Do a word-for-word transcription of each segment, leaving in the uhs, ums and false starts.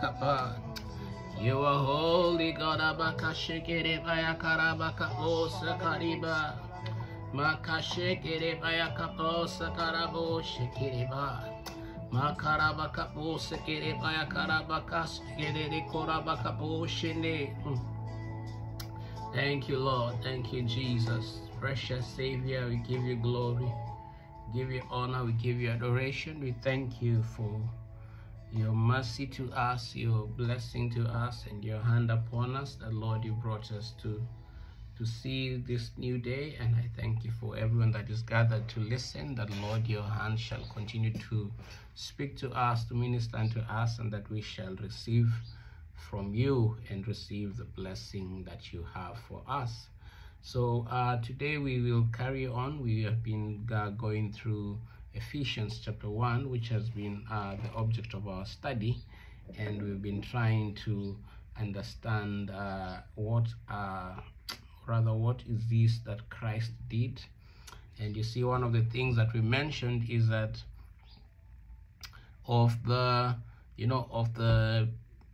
Kapa. You are holy God, Abaka Shekere Baya Karabaka Osa Kariba. Maka Shekere Baya Kapo Sakarabo Shekeriba. Makarabaka Osa Kere Baya Karabaka Shekere Korabaka Boshene. Thank you, Lord. Thank you, Jesus. Precious Savior, we give you glory, give you honor, we give you adoration. We thank you for your mercy to us, your blessing to us, and your hand upon us. That, Lord, you brought us to to see this new day, and I thank you for everyone that is gathered to listen. That, Lord, your hand shall continue to speak to us, to minister unto us, and that we shall receive from you and receive the blessing that you have for us. So uh, today we will carry on. We have been uh, going through Ephesians chapter one, which has been uh, the object of our study, and we've been trying to understand uh, what uh, rather what is this that Christ did. And you see, one of the things that we mentioned is that of the you know of the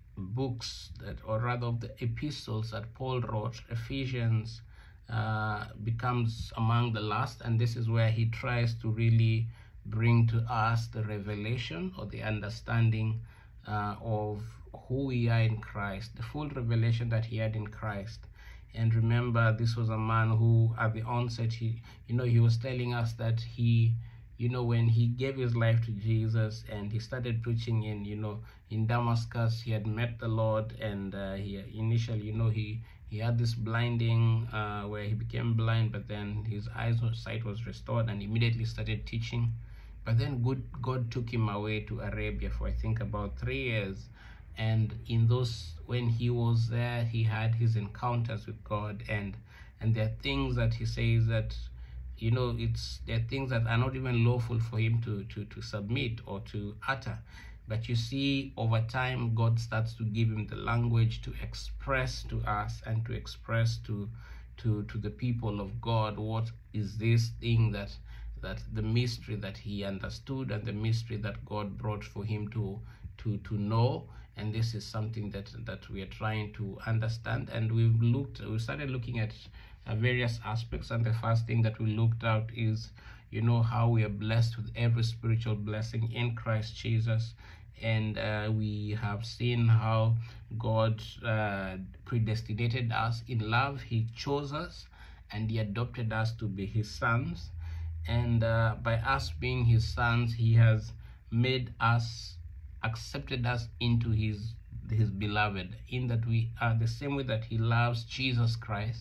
books that, or rather of the epistles that Paul wrote, Ephesians uh, becomes among the last, and this is where he tries to really bring to us the revelation or the understanding uh, of who we are in Christ, the full revelation that he had in Christ. And remember, this was a man who at the onset, he you know he was telling us that he you know when he gave his life to Jesus and he started preaching in you know in Damascus, he had met the Lord, and uh, he initially you know he he had this blinding uh, where he became blind, but then his eyes or sight was restored, and immediately started teaching. But then good God took him away to Arabia for I think about three years, and in those when he was there, he had his encounters with God, and and there are things that he says that you know it's there are things that are not even lawful for him to to to submit or to utter. But you see, over time, God starts to give him the language to express to us and to express to to to the people of God what is this thing that that the mystery that he understood, and the mystery that God brought for him to to to know. And this is something that that we are trying to understand, and we've looked we started looking at uh, various aspects. And the first thing that we looked at is you know how we are blessed with every spiritual blessing in Christ Jesus. And uh, we have seen how God uh, predestinated us in love. He chose us and he adopted us to be his sons, and uh, by us being his sons, he has made us accepted us into his his beloved, in that we are the same way that he loves Jesus Christ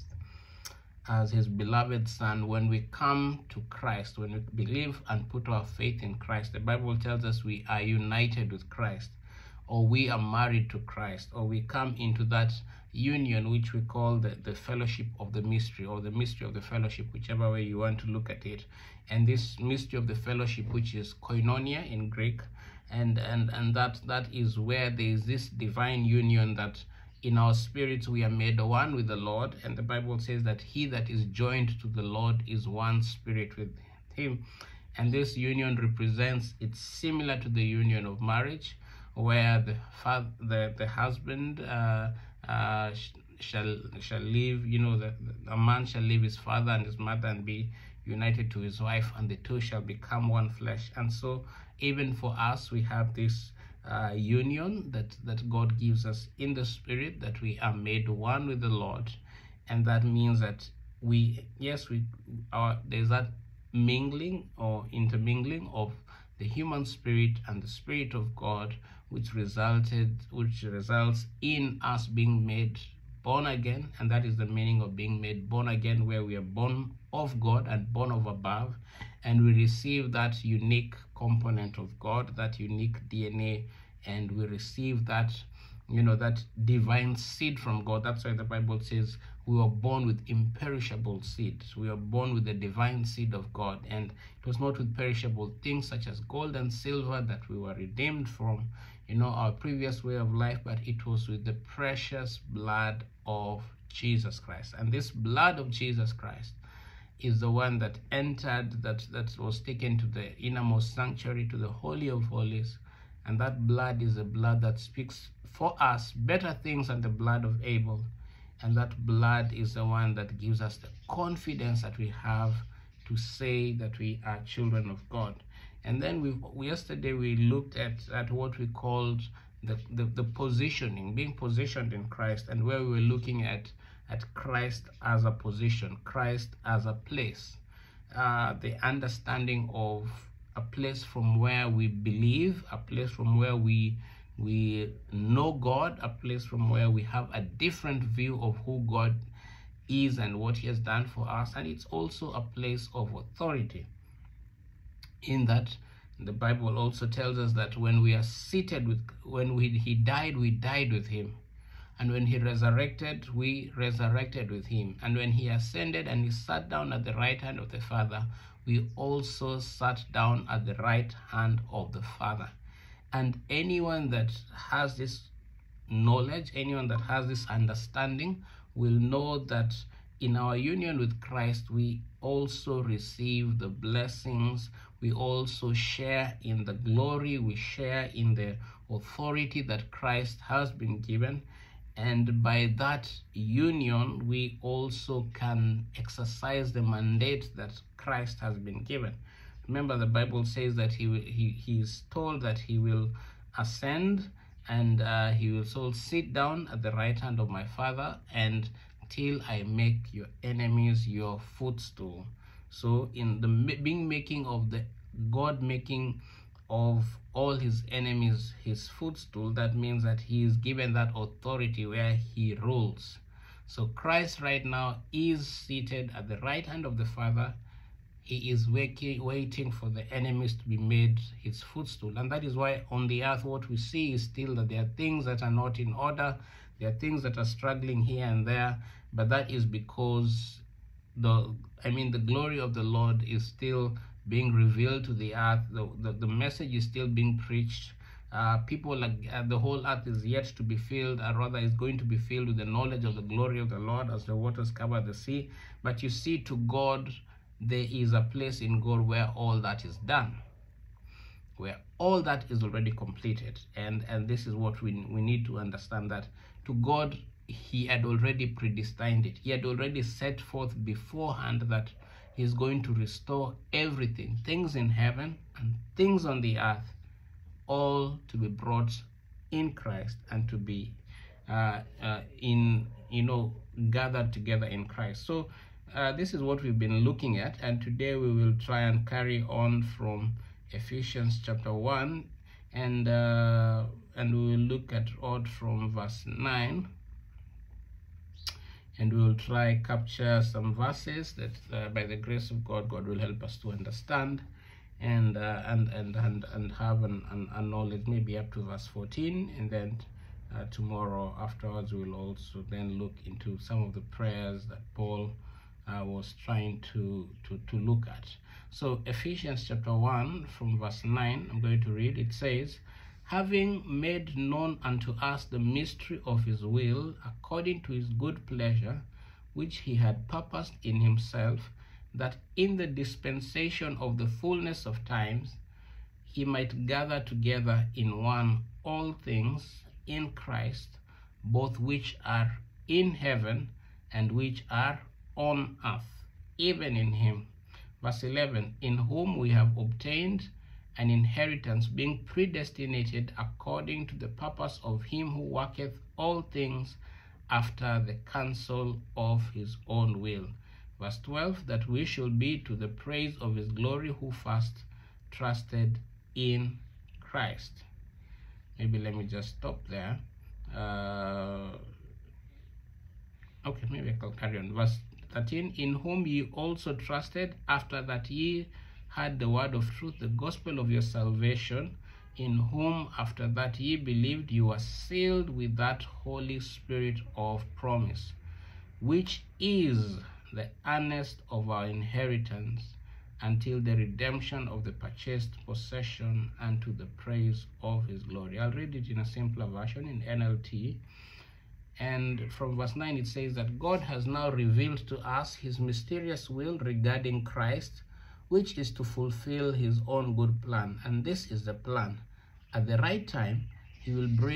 as his beloved son. When we come to Christ, when we believe and put our faith in Christ, the Bible tells us we are united with Christ, or we are married to Christ, or we come into that union which we call the, the fellowship of the mystery, or the mystery of the fellowship, whichever way you want to look at it. And this mystery of the fellowship, which is koinonia in Greek, and and and that that is where there is this divine union, that in our spirits we are made one with the Lord. And the Bible says that he that is joined to the Lord is one spirit with him. And this union represents, it's similar to the union of marriage, where the father, the, the husband uh, uh, sh shall shall leave, you know, the, the, a man shall leave his father and his mother and be united to his wife, and the two shall become one flesh. And so even for us, we have this Uh, union that that God gives us in the spirit, that we are made one with the Lord. And that means that we yes we are there's that mingling or intermingling of the human spirit and the spirit of God, which resulted which results in us being made born again. And that is the meaning of being made born again, where we are born of God and born of above, and we receive that unique component of God, that unique D N A, and we receive that you know that divine seed from God. That's why the Bible says we were born with imperishable seed. We are born with the divine seed of God, and it was not with perishable things such as gold and silver that we were redeemed from you know our previous way of life, but it was with the precious blood of Jesus Christ. And this blood of Jesus Christ is the one that entered, that that was taken to the innermost sanctuary, to the Holy of Holies. And that blood is a blood that speaks for us better things than the blood of Abel. And that blood is the one that gives us the confidence that we have to say that we are children of God. And then we yesterday we looked at, at what we called the, the, the positioning, being positioned in Christ, and where we were looking at, at Christ as a position, Christ as a place, uh, the understanding of a place from where we believe, a place from where we we know God, a place from where we have a different view of who God is and what he has done for us. And it's also a place of authority, in that the Bible also tells us that when we are seated with, when we, he died, we died with him. And when he resurrected, we resurrected with him. And when he ascended and he sat down at the right hand of the Father, we also sat down at the right hand of the Father. And anyone that has this knowledge, anyone that has this understanding, will know that in our union with Christ, we also receive the blessings, we also share in the glory, we share in the authority that Christ has been given. And by that union, we also can exercise the mandate that Christ has been given. Remember, the Bible says that he he he is told that he will ascend, and uh, he will so sit down at the right hand of my Father, and till I make your enemies your footstool. So in the being making of the God making of all his enemies his footstool, that means that he is given that authority where he rules. So Christ right now is seated at the right hand of the Father. He is waiting, waiting for the enemies to be made his footstool. And that is why on the earth what we see is still that there are things that are not in order. There are things that are struggling here and there. But that is because the, I mean, the glory of the Lord is still being revealed to the earth. The, the, the message is still being preached. Uh, people, like uh, the whole earth is yet to be filled, or rather is going to be filled with the knowledge of the glory of the Lord as the waters cover the sea. But you see, to God, there is a place in God where all that is done, where all that is already completed. And and this is what we, we need to understand, that to God, he had already predestined it. He had already set forth beforehand that he's going to restore everything, things in heaven and things on the earth, all to be brought in Christ and to be uh, uh, in, you know, gathered together in Christ. So Uh, this is what we've been looking at, and today we will try and carry on from Ephesians chapter one, and uh, and we will look at all from verse nine, and we will try capture some verses that uh, by the grace of God, God will help us to understand and uh, and, and and and have an, an, a knowledge maybe up to verse fourteen, and then uh, tomorrow afterwards we will also then look into some of the prayers that Paul I was trying to, to, to look at. So Ephesians chapter one from verse nine, I'm going to read. It says, having made known unto us the mystery of his will, according to his good pleasure, which he had purposed in himself, that in the dispensation of the fullness of times he might gather together in one all things in Christ, both which are in heaven and which are on earth, even in him. Verse eleven, in whom we have obtained an inheritance, being predestinated according to the purpose of him who worketh all things after the counsel of his own will. Verse twelve, that we should be to the praise of his glory, who first trusted in Christ. Maybe let me just stop there. Uh, okay, maybe I can carry on. Verse thirteen, in whom ye also trusted, after that ye heard the word of truth, the gospel of your salvation, in whom after that ye believed, you were sealed with that Holy Spirit of promise, which is the earnest of our inheritance, until the redemption of the purchased possession, unto the praise of his glory. I'll read it in a simpler version in N L T. And from verse nine, it says that God has now revealed to us his mysterious will regarding Christ, which is to fulfill his own good plan. And this is the plan. At the right time, he will bring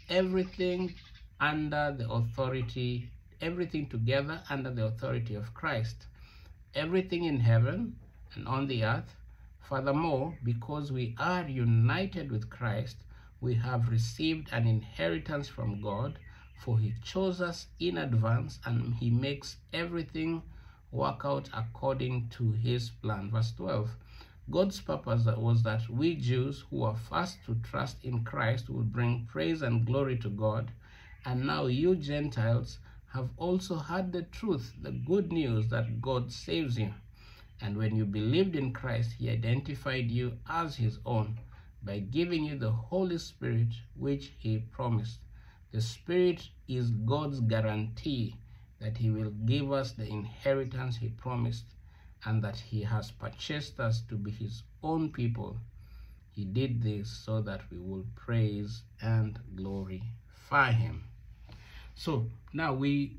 everything under the authority, everything together under the authority of Christ. Everything in heaven and on the earth. Furthermore, because we are united with Christ, we have received an inheritance from God, for he chose us in advance and he makes everything work out according to his plan. Verse twelve. God's purpose was that we Jews who are first to trust in Christ would bring praise and glory to God, and now you Gentiles have also heard the truth, the good news that God saves you. And when you believed in Christ, he identified you as his own by giving you the Holy Spirit, which he promised. The Spirit is God's guarantee that he will give us the inheritance he promised, and that he has purchased us to be his own people. He did this so that we will praise and glorify him. So now we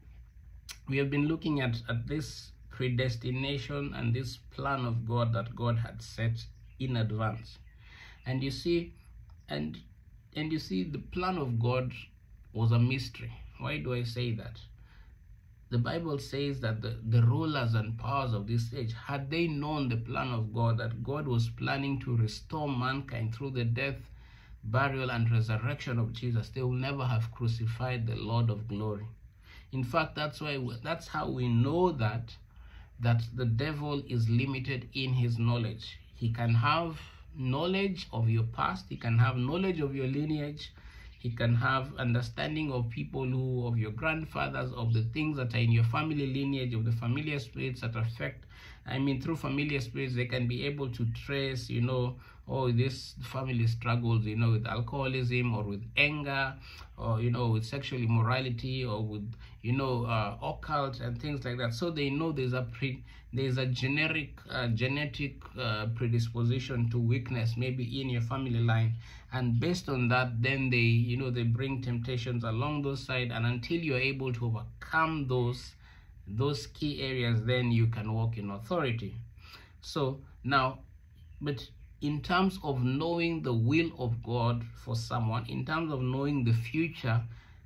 we have been looking at, at this predestination and this plan of God that God had set in advance. And you see, and and you see the plan of God was a mystery. Why do I say that? The Bible says that the, the rulers and powers of this age, had they known the plan of God, that God was planning to restore mankind through the death, burial, and resurrection of Jesus, they will never have crucified the Lord of glory. In fact, that's why we, that's how we know that that the devil is limited in his knowledge. He can have knowledge of your past, he can have knowledge of your lineage, he can have understanding of people who, of your grandfathers, of the things that are in your family lineage, of the familiar spirits that affect. I mean, through familiar spirits, they can be able to trace, you know, oh, this family struggles, you know, with alcoholism or with anger, or, you know, with sexual immorality, or with, you know, uh, occult and things like that. So they know there's a pre, there's a generic, uh, genetic uh, predisposition to weakness, maybe in your family line. And based on that, then they, you know, they bring temptations along those sides, and until you're able to overcome those, those key areas, then you can walk in authority. So now, but in terms of knowing the will of God for someone, in terms of knowing the future,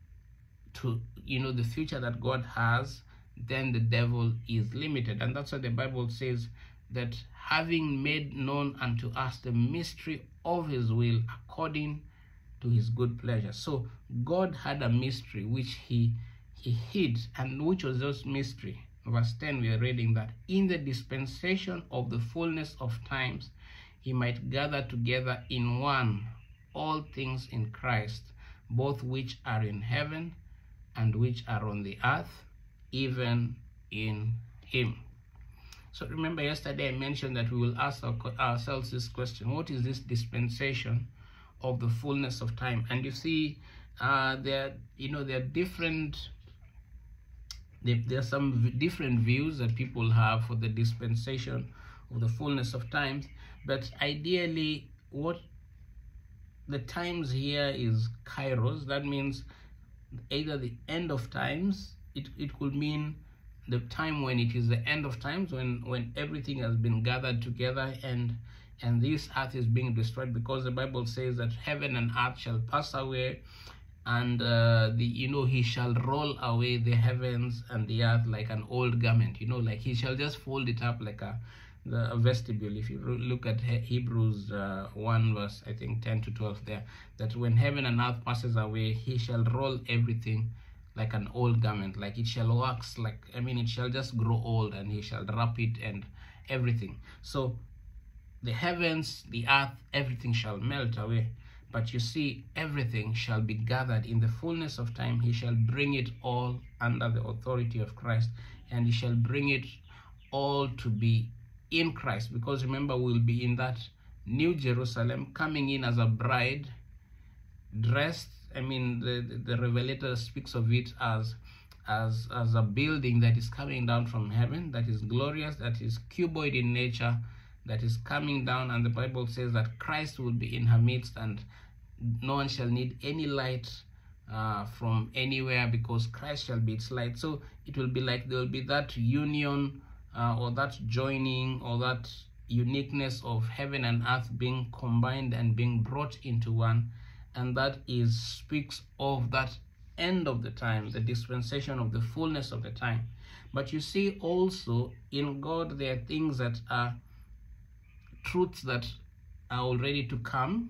to, you know, the future that God has, then the devil is limited. And that's why the Bible says that having made known unto us the mystery of his will according to his good pleasure. So God had a mystery which he he hid, and which was just mystery. Verse ten, we are reading that in the dispensation of the fullness of times, he might gather together in one all things in Christ, both which are in heaven and which are on the earth, even in him. So remember, yesterday I mentioned that we will ask our, ourselves this question: what is this dispensation of the fullness of time? And you see, uh, there, you know, there are different, there, there are some different views that people have for the dispensation of the fullness of times. But ideally, what the times here is kairos. That means either the end of times. It, it could mean the time when it is the end of times, when when everything has been gathered together, and and this earth is being destroyed, because the Bible says that heaven and earth shall pass away, and uh, the you know he shall roll away the heavens and the earth like an old garment. You know, like he shall just fold it up like a the a vestibule. If you look at Hebrews uh, one verse, I think ten to twelve there, that when heaven and earth passes away, he shall roll everything like an old garment, like it shall wax, like, I mean, it shall just grow old, and he shall wrap it and everything. So the heavens, the earth, everything shall melt away. But you see, everything shall be gathered in the fullness of time. He shall bring it all under the authority of Christ, and he shall bring it all to be in Christ. Because remember, we'll be in that new Jerusalem, coming in as a bride, dressed. I mean, the, the, the Revelator speaks of it as, as, as a building that is coming down from heaven, that is glorious, that is cuboid in nature, that is coming down. And the Bible says that Christ will be in her midst, and no one shall need any light uh, from anywhere, because Christ shall be its light. So it will be like there will be that union uh, or that joining or that uniqueness of heaven and earth being combined and being brought into one. and that is speaks of that end of the time, the dispensation of the fullness of the time. But you see also in God there are things that are truths that are already to come,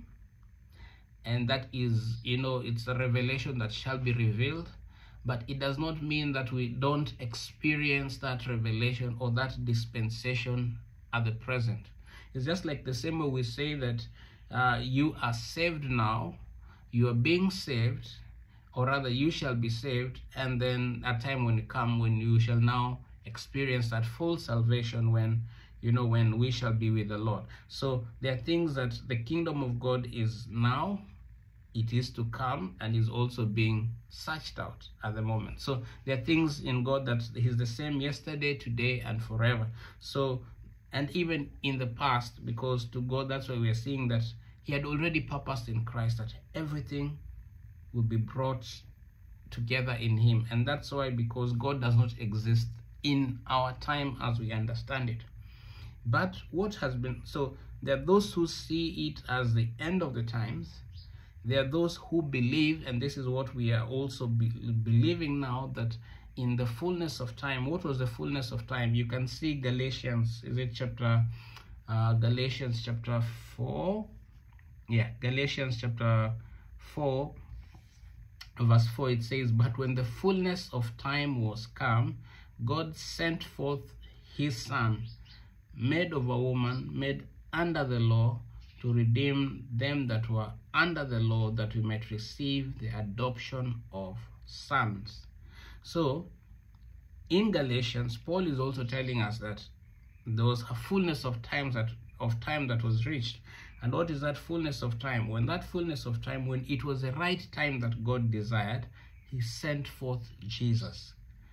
and that is, you know, it's a revelation that shall be revealed. But it does not mean that we don't experience that revelation or that dispensation at the present. It's just like the same way we say that uh, you are saved now, you are being saved, or rather you shall be saved, and then a time when you come when you shall now experience that full salvation, when, you know, when we shall be with the Lord. So there are things that the kingdom of God is now, it is to come, and is also being searched out at the moment. So there are things in God that He's the same yesterday, today, and forever. So, and even in the past, because to God, that's why we are seeing that He had already purposed in Christ that everything will be brought together in Him. And that's why, because God does not exist in our time as we understand it. But what has been, so there are those who see it as the end of the times. There are those who believe, and this is what we are also be, believing now, that in the fullness of time. What was the fullness of time? You can see Galatians, is it chapter, uh, Galatians chapter four? Yeah, Galatians chapter four, verse four, it says, "But when the fullness of time was come, God sent forth His Son, made of a woman, made under the law, to redeem them that were under the law, that we might receive the adoption of sons." So in Galatians, Paul is also telling us that there was a fullness of times that of time that was reached. And what is that fullness of time? When that fullness of time, when it was the right time that God desired, He sent forth Jesus.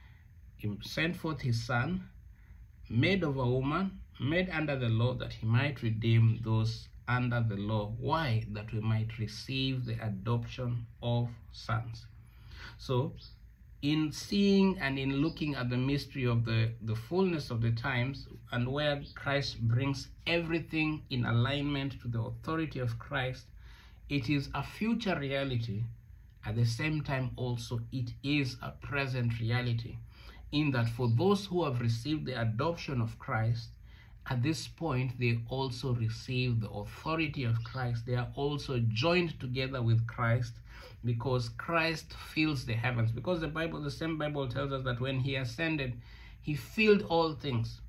He sent forth His Son, made of a woman, made under the law, that He might redeem those under the law. Why? That we might receive the adoption of sons. So in seeing and in looking at the mystery of the, the fullness of the times, and where Christ brings everything in alignment to the authority of Christ, it is a future reality. At the same time also, it is a present reality, in that for those who have received the adoption of Christ, at this point, they also receive the authority of Christ. They are also joined together with Christ, because Christ fills the heavens. Because the Bible, the same Bible tells us that when He ascended, He filled all things.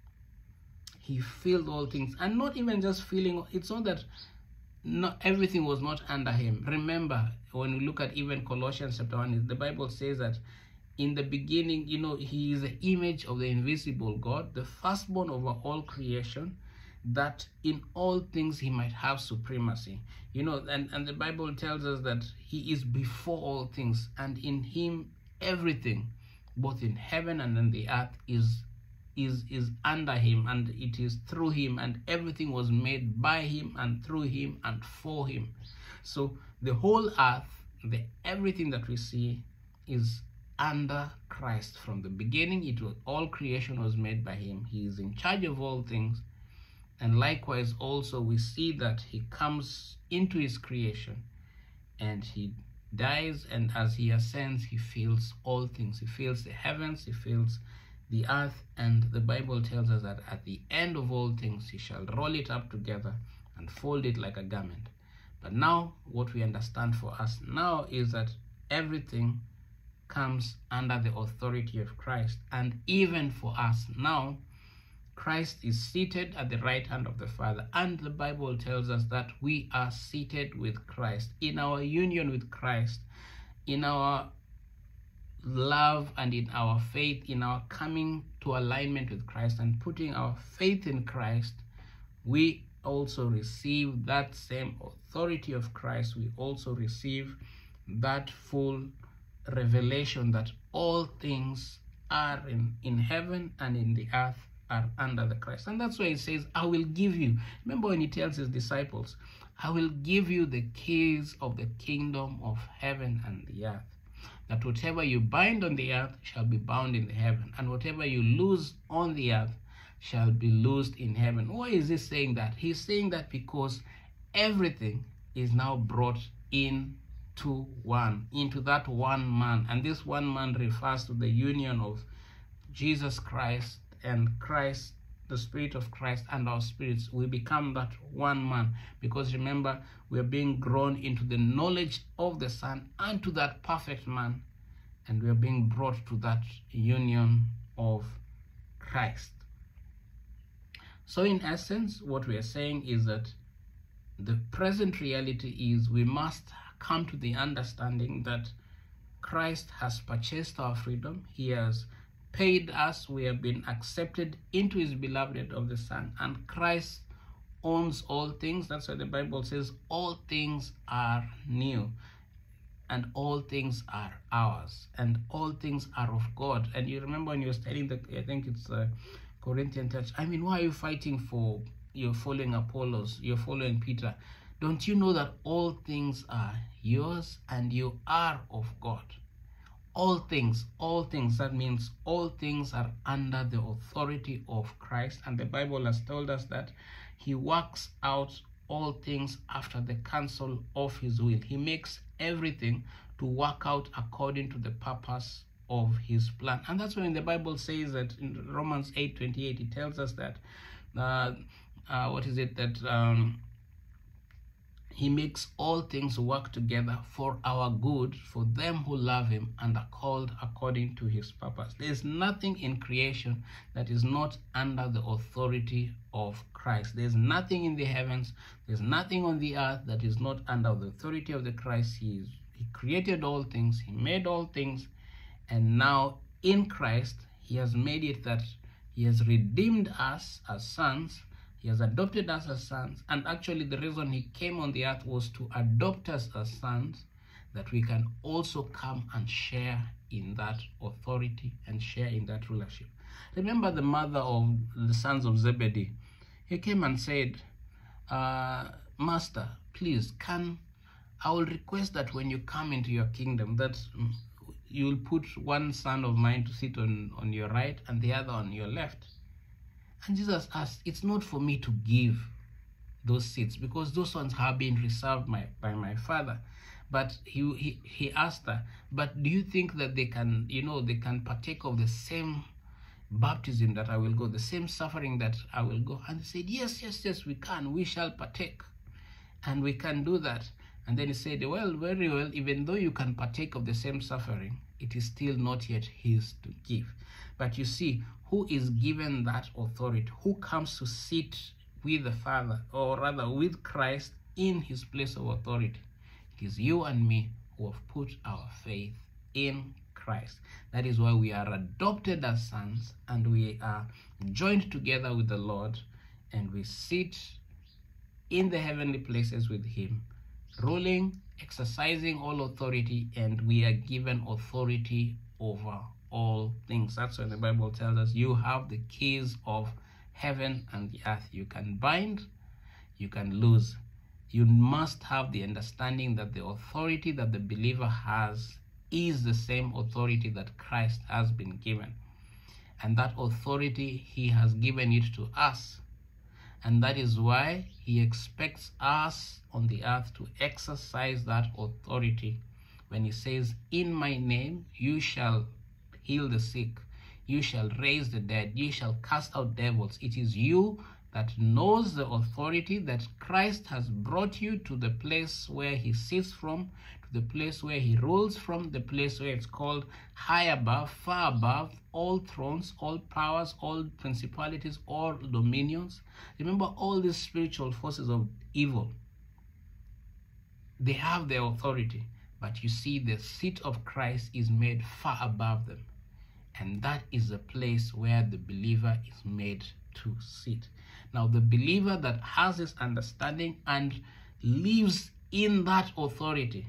He filled all things. And not even just filling, it's not that not everything was not under Him. Remember, when we look at even Colossians chapter one, the Bible says that in the beginning, you know, He is the image of the invisible God, the firstborn over all creation, that in all things He might have supremacy. You know, and, and the Bible tells us that He is before all things, and in Him everything, both in heaven and in the earth, is is is under Him, and it is through Him, and everything was made by Him and through Him and for Him. So the whole earth, the everything that we see, is under Christ. From the beginning, it was all creation was made by Him. He is in charge of all things. And likewise also we see that He comes into His creation, and He dies, and as He ascends, He fills all things. He fills the heavens, He fills the earth, and the Bible tells us that at the end of all things He shall roll it up together and fold it like a garment. But now what we understand for us now is that everything comes under the authority of Christ. And even for us now, Christ is seated at the right hand of the Father, and the Bible tells us that we are seated with Christ. In our union with Christ, in our love and in our faith, in our coming to alignment with Christ and putting our faith in Christ, we also receive that same authority of Christ. We also receive that full revelation that all things are in, in heaven and in the earth are under the Christ. And that's why He says, I will give you. Remember when He tells His disciples, I will give you the keys of the kingdom of heaven and the earth. That whatever you bind on the earth shall be bound in the heaven, and whatever you loose on the earth shall be loosed in heaven. Why is He saying that? He's saying that because everything is now brought into one, into that one man. And this one man refers to the union of Jesus Christ and Christ, the Spirit of Christ, and our spirits. We become that one man, because remember, we are being grown into the knowledge of the Son and to that perfect man, and we are being brought to that union of Christ. So in essence, what we are saying is that the present reality is we must come to the understanding that Christ has purchased our freedom. He has paid us. We have been accepted into his beloved of the Son, and Christ owns all things. That's why the Bible says all things are new, and all things are ours, and all things are of God. And you remember when you were studying the, I think it's the Corinthian church, I mean, why are you fighting for, you're following Apollos, you're following Peter? Don't you know that all things are yours and you are of God? All things, all things, that means all things are under the authority of Christ. And the Bible has told us that he works out all things after the counsel of his will. He makes everything to work out according to the purpose of his plan. And that's when the Bible says that in Romans eight twenty-eight, it tells us that, uh, uh, what is it, that um, he makes all things work together for our good, for them who love him and are called according to his purpose. There is nothing in creation that is not under the authority of Christ. There's nothing in the heavens, there's nothing on the earth that is not under the authority of the Christ. He, is, he created all things, he made all things, and now in Christ, he has made it that he has redeemed us as sons. He has adopted us as sons, and actually the reason he came on the earth was to adopt us as sons, that we can also come and share in that authority and share in that rulership. Remember the mother of the sons of Zebedee. He came and said, uh, Master, please, can I will request that when you come into your kingdom, that you'll put one son of mine to sit on, on your right and the other on your left. And Jesus asked, it's not for me to give those seats, because those ones have been reserved my, by my Father. But he, he, he asked her, but do you think that they can, you know, they can partake of the same baptism that I will go, the same suffering that I will go? And he said, yes, yes, yes, we can. We shall partake. And we can do that. And then he said, well, very well, even though you can partake of the same suffering, it is still not yet his to give. But you see, who is given that authority? Who comes to sit with the Father, or rather with Christ in his place of authority? It is you and me who have put our faith in Christ. That is why we are adopted as sons, and we are joined together with the Lord, and we sit in the heavenly places with him, ruling, exercising all authority, and we are given authority over all things. That's when the Bible tells us you have the keys of heaven and the earth. You can bind, you can loose. You must have the understanding that the authority that the believer has is the same authority that Christ has been given. And that authority, he has given it to us. And that is why he expects us on the earth to exercise that authority. When he says, in my name, you shall heal the sick, you shall raise the dead, you shall cast out devils. It is you that knows the authority that Christ has brought you to the place where he sits from, to the place where he rules from, the place where it's called high above, far above, all thrones, all powers, all principalities, all dominions. Remember, all these spiritual forces of evil, they have their authority. But you see, the seat of Christ is made far above them. And that is the place where the believer is made to sit. Now, the believer that has this understanding and lives in that authority,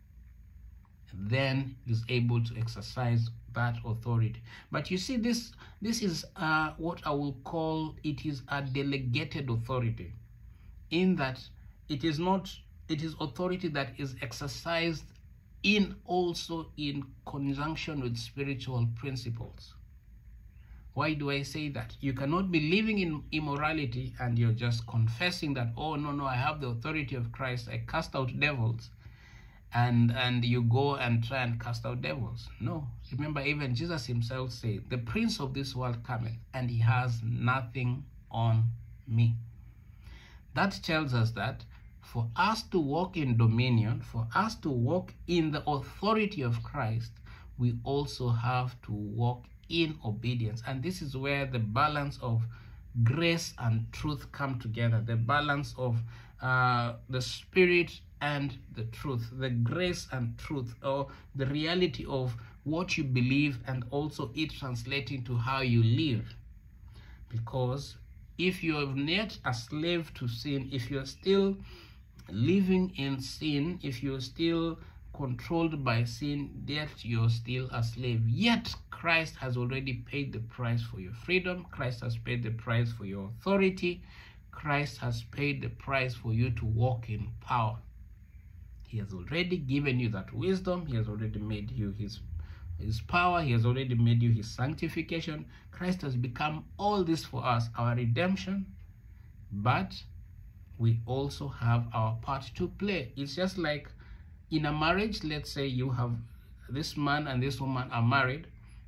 then is able to exercise that authority. But you see, this, this is uh, what I will call, it is a delegated authority, in that it is not, it is authority that is exercised in also in conjunction with spiritual principles. Why do I say that? You cannot be living in immorality and you're just confessing that, oh, no, no, I have the authority of Christ, I cast out devils, and and you go and try and cast out devils. No. Remember, even Jesus himself said, the prince of this world cometh, and he has nothing on me. That tells us that for us to walk in dominion, for us to walk in the authority of Christ, we also have to walk in obedience. And this is where the balance of grace and truth come together, the balance of uh, the spirit and the truth, the grace and truth, or the reality of what you believe and also it translating to how you live. Because if you're not a slave to sin, if you're still living in sin, if you're still controlled by sin, yet you're still a slave. Yet Christ has already paid the price for your freedom. Christ has paid the price for your authority. Christ has paid the price for you to walk in power. He has already given you that wisdom. He has already made you his his power. He has already made you his sanctification. Christ has become all this for us, our redemption. But we also have our part to play. It's just like in a marriage. Let's say you have this man and this woman are married,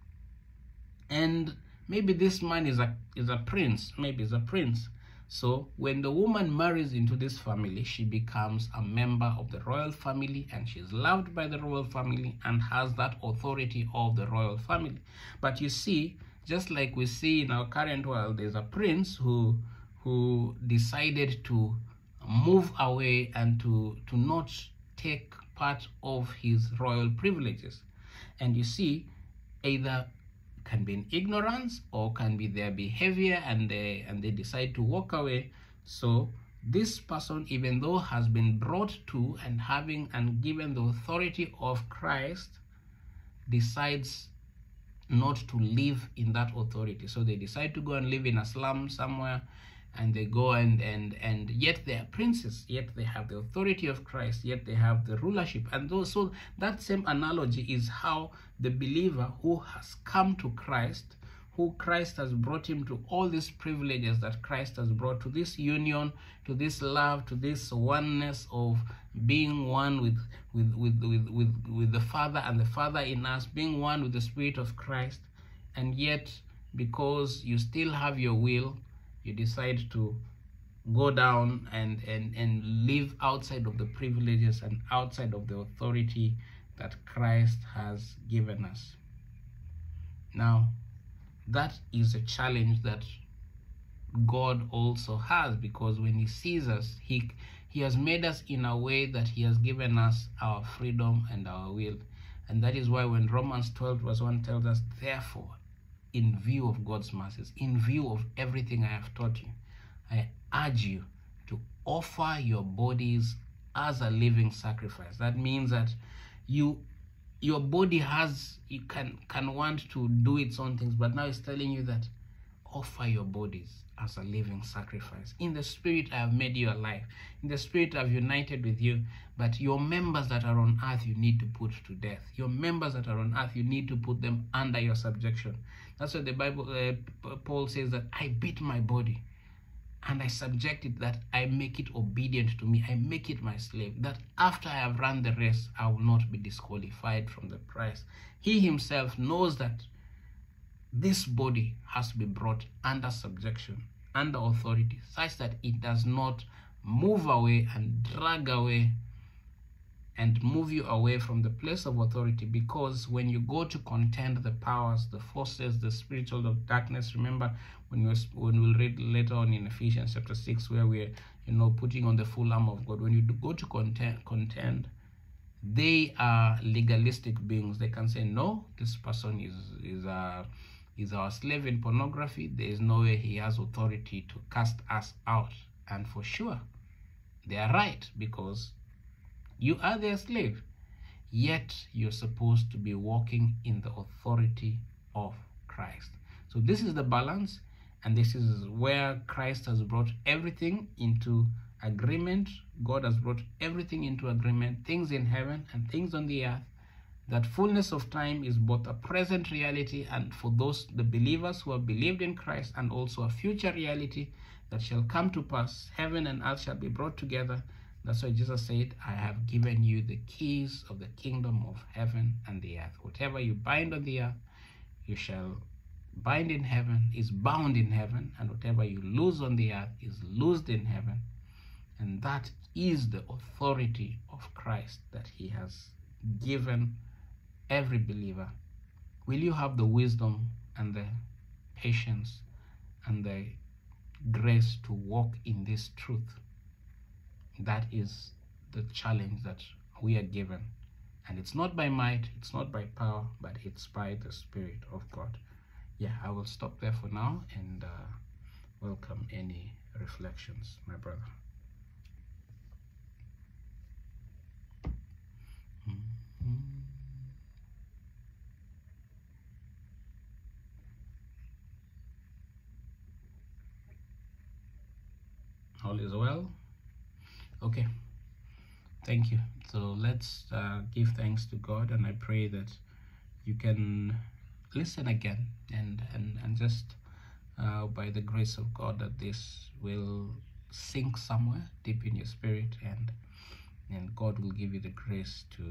and maybe this man is a is a prince, maybe is a prince. So when the woman marries into this family, she becomes a member of the royal family, and she's loved by the royal family and has that authority of the royal family. But you see, just like we see in our current world, there's a prince who who decided to move away and to to not take part of his royal privileges. And you see, either can be in ignorance or can be their behavior, and they and they decide to walk away. So this person, even though has been brought to and having and given the authority of Christ, decides not to live in that authority. So they decide to go and live in a slum somewhere, and they go and and and yet they are princes, yet they have the authority of Christ, yet they have the rulership. And those, so that same analogy is how the believer who has come to Christ, who Christ has brought him to all these privileges that Christ has brought, to this union, to this love, to this oneness of being one with with with with with, with the Father, and the Father in us, being one with the Spirit of Christ. And yet, because you still have your will, you decide to go down and and and live outside of the privileges and outside of the authority that Christ has given us. Now, that is a challenge that God also has, because when he sees us, he he has made us in a way that he has given us our freedom and our will. And that is why when Romans twelve verse one tells us, therefore, in view of God's mercies, in view of everything I have taught you, I urge you to offer your bodies as a living sacrifice. That means that you your body has you can can want to do its own things, but now it's telling you that offer your bodies as a living sacrifice. In the spirit I have made you alive, in the spirit I've united with you, but your members that are on earth you need to put to death. Your members that are on earth, you need to put them under your subjection. That's what the Bible, uh, Paul says, that I beat my body and I subject it, that I make it obedient to me. I make it my slave, that after I have run the race, I will not be disqualified from the prize. He himself knows that this body has to be brought under subjection, under authority, such that it does not move away and drag away and move you away from the place of authority. Because when you go to contend the powers, the forces, the spiritual of darkness, remember when we when we'll read later on in Ephesians chapter six, where we're you know putting on the full armor of God. When you go to contend, contend, they are legalistic beings. They can say, no, this person is is a is our slave in pornography. There is no way he has authority to cast us out. And for sure, they are right, because you are their slave, yet you're supposed to be walking in the authority of Christ. So this is the balance, and this is where Christ has brought everything into agreement. God has brought everything into agreement, things in heaven and things on the earth. That fullness of time is both a present reality, and for those, the believers who have believed in Christ, and also a future reality that shall come to pass. Heaven and earth shall be brought together, That's why Jesus said, I have given you the keys of the kingdom of heaven and the earth. Whatever you bind on the earth, you shall bind in heaven, is bound in heaven, and whatever you loose on the earth is loosed in heaven. And that is the authority of Christ that he has given every believer. Will you have the wisdom and the patience and the grace to walk in this truth? That is the challenge that we are given. And it's not by might, it's not by power, but it's by the Spirit of God. Yeah, I will stop there for now and uh, welcome any reflections, my brother. Mm-hmm. All is well? Okay, thank you. So let's uh, give thanks to God, and I pray that you can listen again and and and just uh, by the grace of God, that this will sink somewhere deep in your spirit, and and God will give you the grace to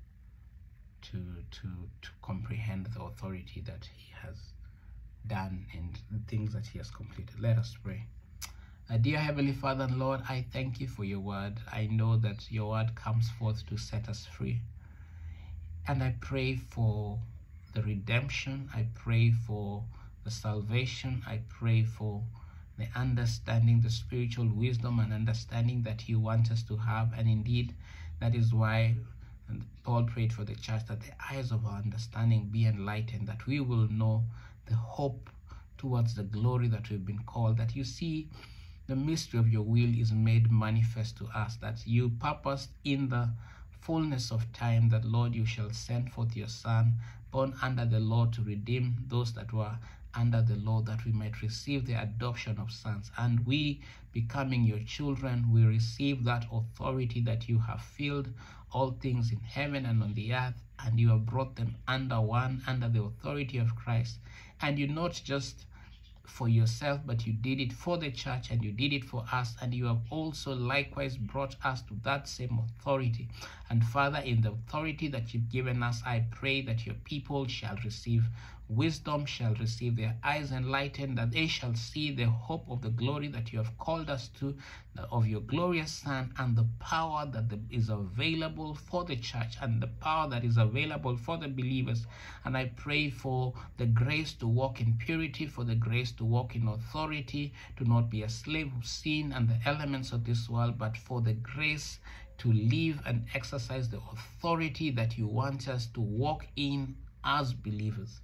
to to to comprehend the authority that he has done and the things that he has completed. Let us pray. Uh, dear Heavenly Father and Lord, I thank you for your word. I know that your word comes forth to set us free. And I pray for the redemption. I pray for the salvation. I pray for the understanding, the spiritual wisdom and understanding that you want us to have. And indeed, that is why Paul prayed for the church, that the eyes of our understanding be enlightened, that we will know the hope towards the glory that we've been called, that you see the mystery of your will is made manifest to us, that you purposed in the fullness of time that, Lord, you shall send forth your Son, born under the law, to redeem those that were under the law, that we might receive the adoption of sons. And we, becoming your children, we receive that authority that you have filled all things in heaven and on the earth, and you have brought them under one, under the authority of Christ. And you not just for yourself, but you did it for the church, and you did it for us, and you have also likewise brought us to that same authority. And Father, in the authority that you've given us, I pray that your people shall receive wisdom, shall receive their eyes enlightened, that they shall see the hope of the glory that you have called us to, of your glorious Son, and the power that is available for the church, and the power that is available for the believers. And I pray for the grace to walk in purity, for the grace to walk in authority, to not be a slave of sin and the elements of this world, but for the grace to live and exercise the authority that you want us to walk in as believers.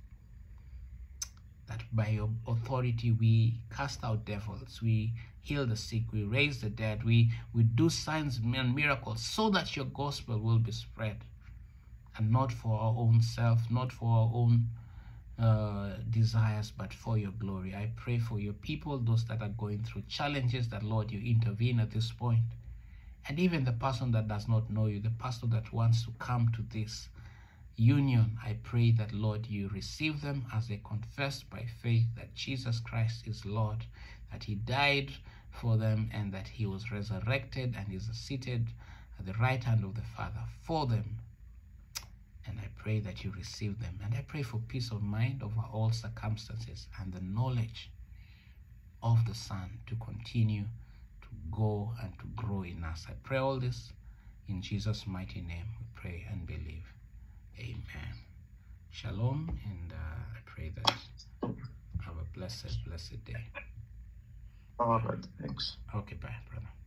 That by your authority we cast out devils, we heal the sick, we raise the dead, we, we do signs and miracles, so that your gospel will be spread, and not for our own self, not for our own uh, desires, but for your glory. I pray for your people, those that are going through challenges, that, Lord, you intervene at this point. And even the person that does not know you, the person that wants to come to this union, I pray that, Lord, you receive them as they confess by faith that Jesus Christ is Lord, that he died for them, and that he was resurrected and is seated at the right hand of the Father for them. And I pray that you receive them. And I pray for peace of mind over all circumstances, and the knowledge of the Son to continue to go and to grow in us. I pray all this in Jesus' mighty name. We pray and believe. Amen. Shalom, and uh, I pray that have a blessed, blessed day. All right, thanks. Okay, bye, brother.